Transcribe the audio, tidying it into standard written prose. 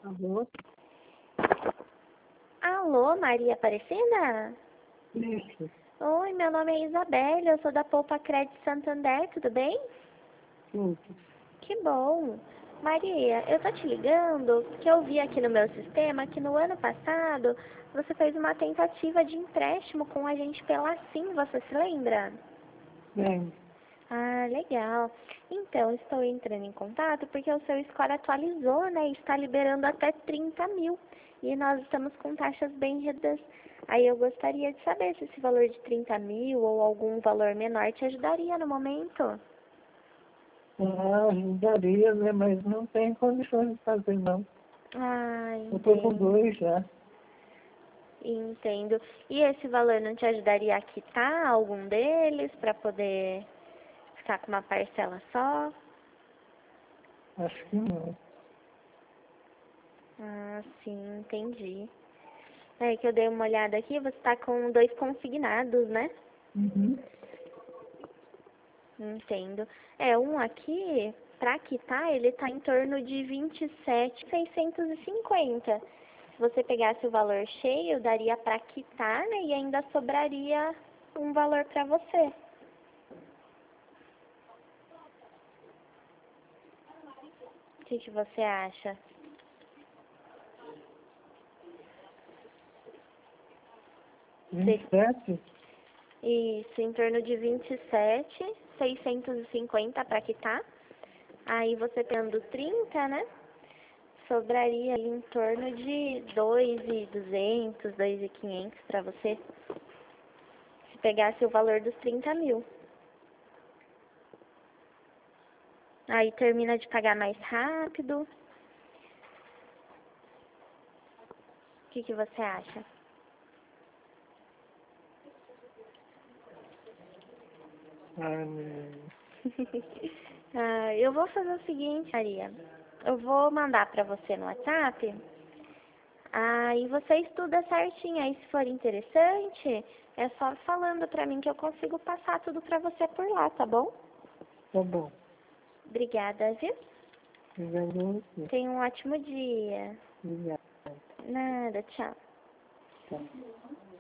Alô? Alô, Maria Aparecida? Isso. Oi, meu nome é Isabela, eu sou da Poupa Crédito Santander, tudo bem? Tudo. Que bom. Maria, eu tô te ligando porque eu vi aqui no meu sistema que no ano passado você fez uma tentativa de empréstimo com a gente pela Sim, você se lembra? Bem, Ah, legal. Então, estou entrando em contato porque o seu score atualizou, né? E está liberando até 30 mil. E nós estamos com taxas bem reduzidas. Aí eu gostaria de saber se esse valor de 30 mil ou algum valor menor te ajudaria no momento. ajudaria, né? Mas não tem condições de fazer, não. Ah, Eu tô com entendo. 2 já. Entendo. E esse valor não te ajudaria a quitar algum deles para poder ficar com uma parcela só? Acho que não. Ah, sim, entendi. É que eu dei uma olhada aqui, você tá com 2 consignados, né? Uhum. Entendo. É, um aqui, pra quitar, ele tá em torno de 27.650. Se você pegasse o valor cheio, daria pra quitar, né? E ainda sobraria um valor pra você. O que você acha? 27? Isso, em torno de 27.650 para quitar. Aí você tendo 30, né? Sobraria ali em torno de 2.200, 2.500 para você. Se pegasse o valor dos 30 mil. Aí termina de pagar mais rápido. O que você acha? Não. Ah, eu vou fazer o seguinte, Maria. Eu vou mandar para você no WhatsApp. Aí você estuda certinho. Aí se for interessante, é só falando para mim que eu consigo passar tudo para você por lá, tá bom? Tá bom. Obrigada, viu? Obrigado a você. Tenha um ótimo dia. Obrigado. Nada, tchau. Tá.